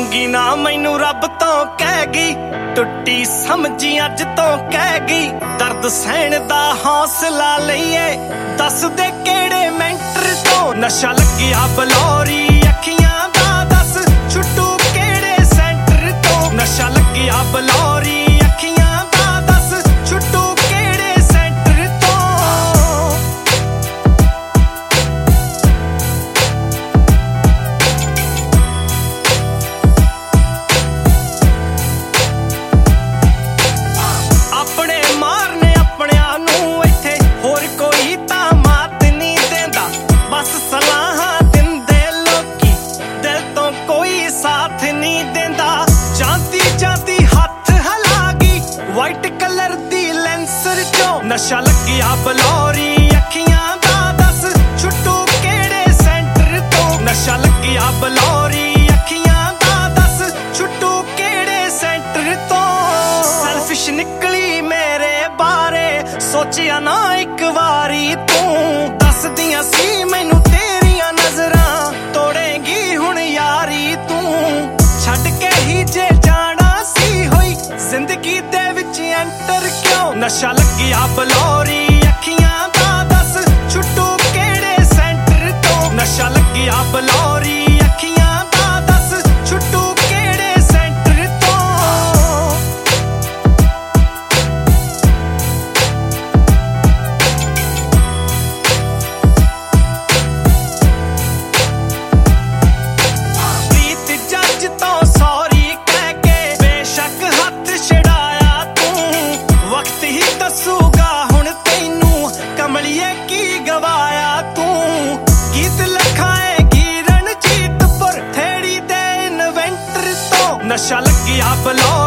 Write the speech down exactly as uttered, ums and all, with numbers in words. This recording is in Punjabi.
ਮੰਗੀ ਨਾ ਮੈਨੂੰ ਰੱਬ ਤੋਂ ਕਹਿ ਗਈ, ਟੁੱਟੀ ਸਮਝੀ ਅੱਜ ਤੋਂ ਕਹਿ ਗਈ। ਦਰਦ ਸਹਿਣ ਦਾ ਹੌਸਲਾ ਲਈਏ, ਦੱਸ ਦੇ ਕਿਹੜੇ ਮੈਂਟਰ ਤੋਂ। ਨਸ਼ਾ ਲੱਗਿਆ ਬਲੌਰੀ ਅੱਖੀਆਂ ਦਾ, ਦੱਸ ਛੁੱਟੂ ਕਿਹੜੇ ਸੈਂਟਰ ਤੋਂ। ਨਸ਼ਾ ਲੱਗਿਆ ਬਲੌਰੀ ਅੱਖੀਆਂ ਦਾ, ਦੱਸ ਛੁੱਟੂ ਕਿਹੜੇ ਸੈਂਟਰ ਤੋਂ। ਆਪਣੇ ਮਾਰਨੇ ਆਪਣਿਆਂ ਨੂੰ ਇੱਥੇ, ਹੋਰ ਕੋਈ ਤਾਂ ਮਾਤ ਨਹੀਂ ਦਿੰਦਾ। ਬਸ ਸਲਾਹਾਂ ਦਿੰਦੇ ਲੋਕੀ, ਦਿਲ ਤੋਂ ਕੋਈ ਸਾਥ ਨਹੀਂ ਦਿੰਦਾ। ਜਾਂਦੀ ਜਾਂਦੀ ਹੱਥ ਹਿਲਾ ਗਈ, ਵਾਈਟ ਕਲਰ ਦੀ ਲੈਂਸਰ ਚੋਂ। ਨਸ਼ਾ ਲੱਗਿਆ ਬਲੌਰੀ ਅੱਖੀਆਂ ਦਾ, ਦੱਸ ਛੁੱਟੂ ਕਿਹੜੇ ਸੈਂਟਰ ਤੋਂ। ਨਸ਼ਾ ਲੱਗਿਆ ਬਲੌਰੀ ਅੱਖੀਆਂ ਦਾ, ਦੱਸ ਛੁੱਟੂ ਕਿਹੜੇ ਸੈਂਟਰ ਤੋਂ। ਸੈਲਫਿਸ਼ ਨਿਕਲੀ ਮੇਰੇ ਬਾਰੇ, ਸੋਚਿਆ ਨਾ ਇੱਕ ਵਾਰੀ ਤੂੰ। ਦੱਸਦੀਆਂ ਸੀ ਮੈਨੂੰ ਤੇਰੀਆਂ ਨਜ਼ਰਾਂ, ਤੋੜੇਂਗੀ ਹੁਣ ਯਾਰੀ ਤੂੰ। ਛੱਡ ਕੇ ਹੀ ਜੇ ਜਾਣਾ ਸੀ ਹੋਈ ਜ਼ਿੰਦਗੀ ਦੇ ਵਿੱਚ ਐਂਟਰ ਕਿਉਂ। ਨਸ਼ਾ ਲੱਗਿਆ ਬਲੌਰੀ ਅੱਖੀਆਂ ਦਾ, ਦੱਸ ਛੁੱਟੂ ਕਿਹੜੇ ਸੈਂਟਰ ਤੋਂ। ਨਸ਼ਾ ਲੱਗਿਆ ਬਲੌਰੀ ਅੱਖੀਆਂ ਦਾ, ਦੱਸ ਛੁੱਟੂ ਕਿਹੜੇ ਸੈਂਟਰ ਤੋਂ। ਪ੍ਰੀਤ ਜੱਜ ਤੋਂ ਸੌਰੀ ਕਹਿ ਕੇ ਬੇਸ਼ੱਕ ਹੱਥ ਛਡਾਇਆ ਤੂੰ। ਵਕਤ ਹੀ ਦੱਸੂਗਾ ਹੁਣ ਤੈਨੂੰ, ਕਮਲੀਏ ਕੀ ਗਵਾਇਆ ਤੂੰ। ਗੀਤ ਲਖਾਏਗੀ ਰਣਜੀਤ ਪੁਰ ਥੇੜੀ ਦੇ ਇਨਵੈਂਟਰ ਤੋਂ। ਨਸ਼ਾ ਲੱਗਿਆ ਬਲੌਰੀ